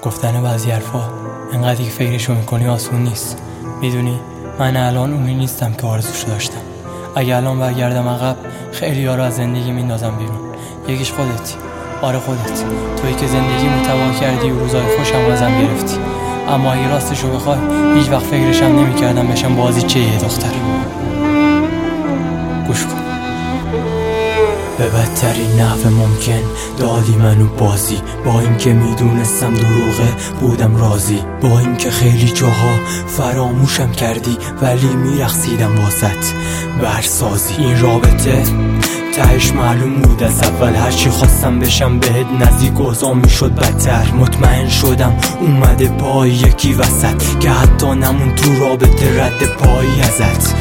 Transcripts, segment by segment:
گفتن بعضی حرفا انقدر که فکرشو میکنی آسون نیست. میدونی من الان اونی نیستم که آرزوشو داشتم. اگه الان برگردم عقب خیلی ها رو از زندگی میندازم بیرون. یکیش خودتی. آره خودت، تویی که زندگی متوا کردی و روزای خوشم ازم گرفتی. اما اگه راستشو بخوای هیچ وقت فکرشم نمیکردم بشم بازیچه یه دختر. گوش کن. به بدترین نحو ممکن دادی منو بازی، با اینکه میدونستم دروغه بودم راضی، با اینکه خیلی جاها فراموشم کردی ولی میرقصیدم واسط برسازی. این رابطه تهش معلوم بود از اول، هرچی خواستم بشم بهت نزدیک اوضاع میشد بدتر. مطمئن شدم اومده پای یکی وسط که حتی نمون تو رابطه رد پایی ازت.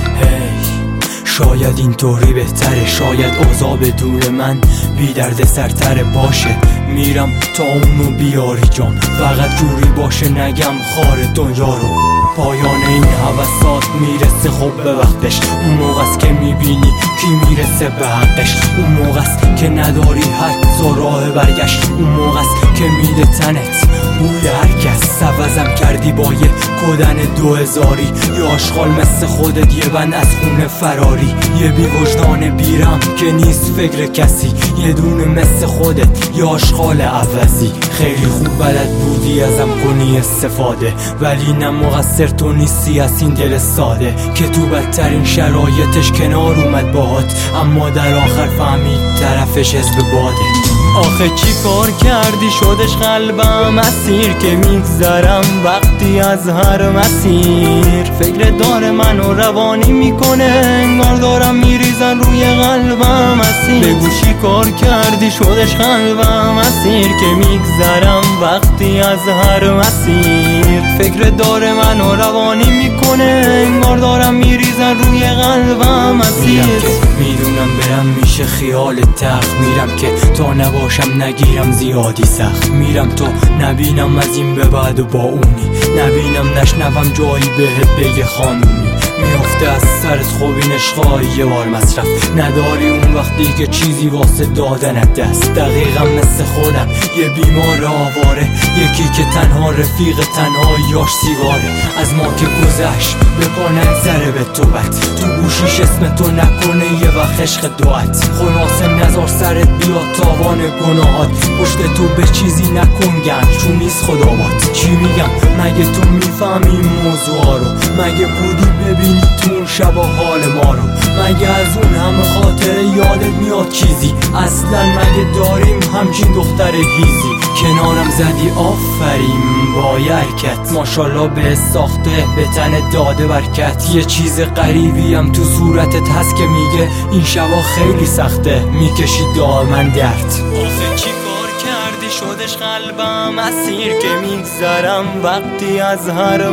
شاید اینطوری بهتره، شاید اوضاع بدون من بی درد سرتره. باشه میرم تا اونو بیاری جان، فقط جوری باشه نگم خار دنیا رو. پایان این حوثات میرسه خب به وقتش، اون موقع است که میبینی کی میرسه به حقش. اون موقع است که نداری حتی راه برگشت، اون موقع است که میده تنت بوی هرکس. عوضم کردی با یه کدن 2000، یه آشغال مثل خودت، یه بند از خونه فراری، یه بی وجدان بیرم که نیست فکر کسی، یه دونه مثل خودت یه آشغال عوضی. خیلی خوب بلد بودی ازم کنی استفاده، ولی نه مقصر تو نیستی از این دل ساده که تو بدترین شرایطش کنار اومد باهات، اما در آخر فهمید طرفش حزب باده. آخه چی کار کردی شدش قلبم اسیر که میگذرم وقتی از هر مسیر. فکر داره منو روانی میکنه، انگار دارم میریزن روی قلبم اسیر. بگو چی کار کردی شدش قلبم اسیر که میگذرم وقتی از هر مسیر. فکر داره منو روانی میکنه، انگار دارم میریزن روی قلبم اسیر. میدونم برم میشه خیال تخت، میرم که تا نباشم نگیرم زیادی سخت. میرم تا نبینم از این به بعد و با اونی، نبینم نشنوم جایی بهت بگه خانومی. میافته از سرت خوب این عشقای یه بار مصرف، نداری اون وقتی که چیزی واسه دادنت دست. دقیقا مثل خودم یه بیمار آواره، یکی که تنها رفیق تنهاییاش سیگاره. از ما که گذشت بکنن سر به تو بد، تو گوشیش اسم تو نکنه یه وقت عشق دوات. خلاصه نزار سرت بیاد تاوان گناهات، پشت تو به چیزی نکن گنج چون نیست خداوات. چی میگم مگه تو میفهمی این موضوع رو؟ مگه بودی ببینی تو اون شب حال ما رو؟ مگه از اون همه خاطره یادت میاد چیزی؟ اصلا مگه داریم همچین دختر هیزی؟ کنارم زدی آفرین با یه حرکت، ماشالله به ساخته به تن داده برکت. یه چیز غریبی هم تو صورتت هست که میگه این شبا خیلی سخته، میکشی دائما درد. آخه چی کار کردی شدش قلبم اسیر که میگذرم وقتی از هر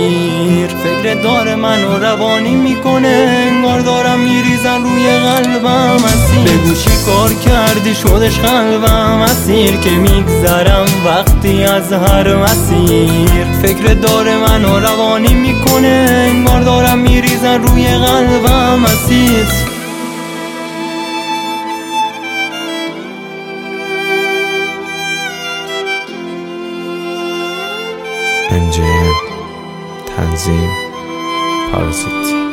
مسیر. فکر داره منو روانی میکنه، انگار دارم میریزن روی قلبم اسیر. بگو چی کار کردی شدش قلبم اسیر که میگذرم وقتی از هر مسیر. فکر داره منو روانی میکنه، انگار دارم میریزن روی قلبم اسیر. MJN تنظیم پاراسیت.